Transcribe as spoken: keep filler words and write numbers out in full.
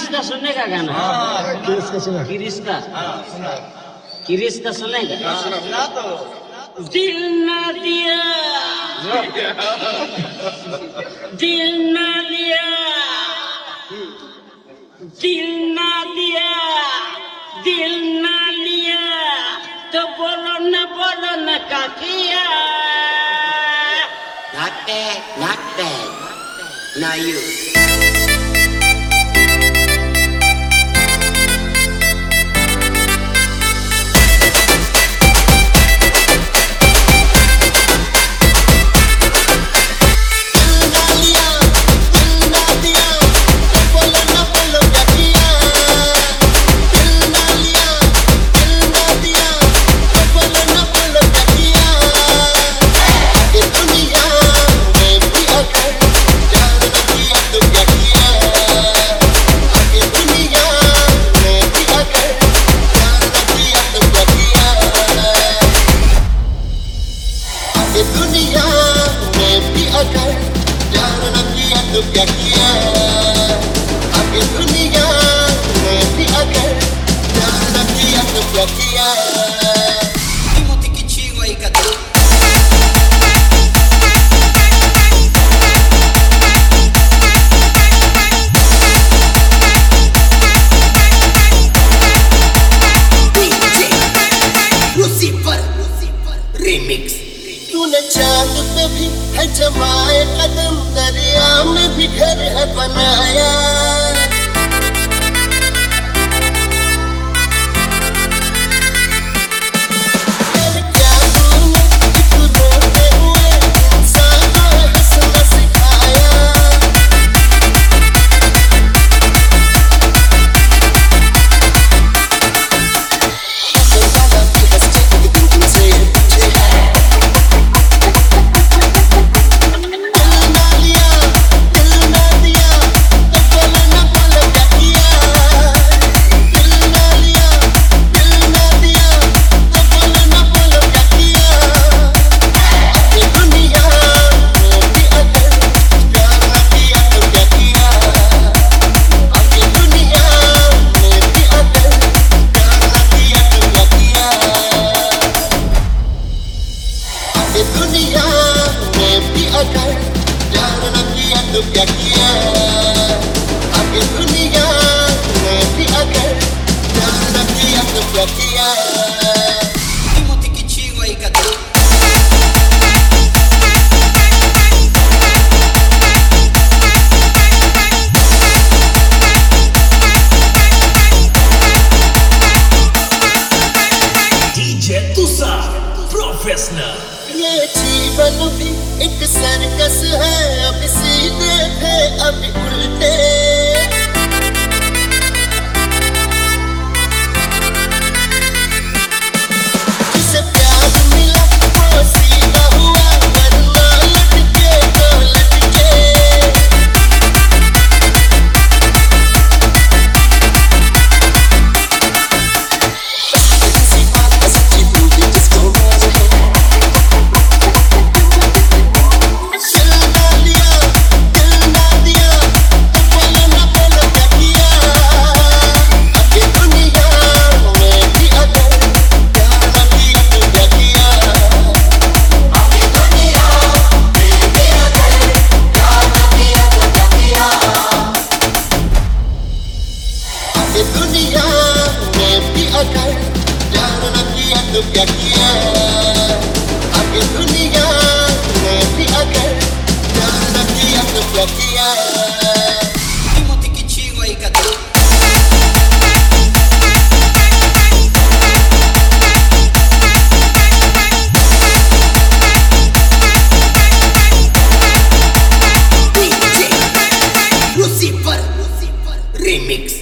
का सुनेगा गाना? किरिश का सुना? किरिश का किरिश का सुनेगा? सुना तो दिल ना दिया दिल ना दिया दिल ना दिया दिल ना लिया तो बोलो ना बोलो ना क्या किया? Not bad, not bad. Now you. दुनिया में भी अगर प्यार न किया तो क्या किया? आगे दुनिया में भी अगर प्यार न किया तो क्या किया? Timothy Kichiwa ikatu Lucifer Remix. तूने चांद पे भी है जमाए कदम, दरिया में भी घर है बनाया। तेरे जादू ने एक रोते हुए इंसान को हंसना सिखाया। हंसना भी हंसते एक दिन तुमसे पूछे है। दुनिया में भी अगर प्यार न किया तो क्या किया? आगे दुनिया में भी अगर प्यार न किया तो क्या किया? Timothy Kichiwa ikatu D J Tusa Professional. ये जीवन भी एक सर्कस है, अब सीधे थे अब उल्टे। जिसे प्यार मिला वो सीधा हुआ, वरना लटके तो लटके। किसी बात का सच्ची दूरी जिसको मालूम है। दुनिया में भी अगर प्यार न किया तो क्या किया? आगे दुनिया में भी अगर प्यार न किया तो क्या किया? Timothy Kichiwa ikatu Lucifer Remix.